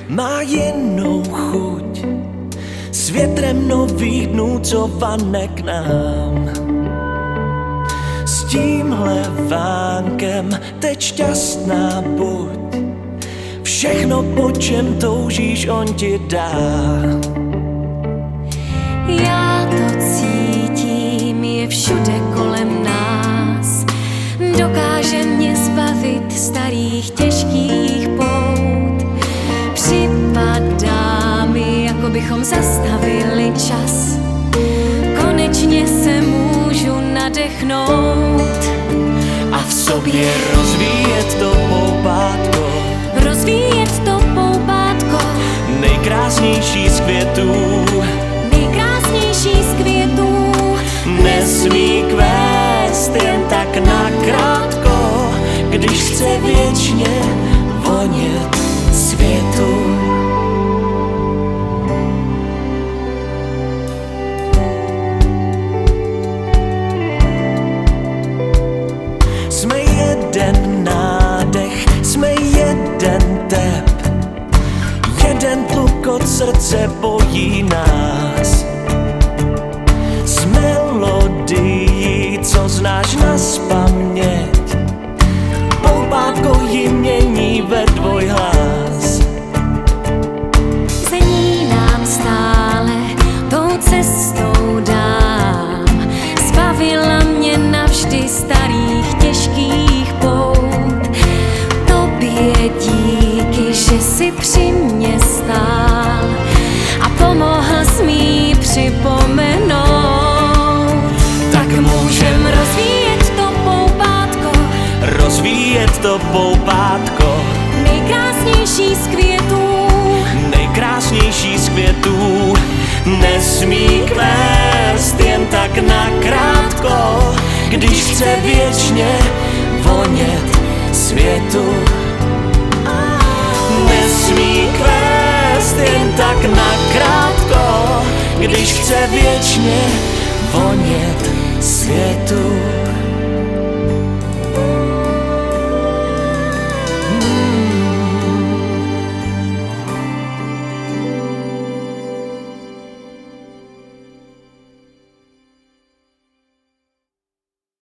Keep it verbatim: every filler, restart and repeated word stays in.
má jinou chuť s větrem nových dnů, co vane k nám. S tímhle vánkem teď šťastná buď, všechno, po čem toužíš, on ti dá. Já to cítím, je všude kolem nás, dokáže mě zbavit starých těžkých pout. Připadá mi, jako bychom zastavili čas, konečně se můžu nadechnout a v sobě rozvíjet to poupátko, rozvíjet to poupátko, nejkrásnější z květů, nejkrásnější z květů, nesmí kvést jen tak nakrátko, když chce věčně vonět světu. Jsme jeden nádech, jsme jeden tep, jeden tlukot srdce pojí nás. S melodií, co znáš nazpaměť, poupátko ji mění ve tvoj hlas. Zní nám stále tou cestou dám, zbavila mě navždy starých těžkých pout. Tobě díky, že jsi při mě stál a pomohl jsi mi připomenout. Tak můžem rozvíjet to poupátko, rozvíjet to poupátko, nejkrásnější z květů, nejkrásnější z květů, nesmí kvést jen tak nakrátko, když chce věčně vonět světu. Nesmí kvést jen tak nakrátko, když chce věčně vonět světu.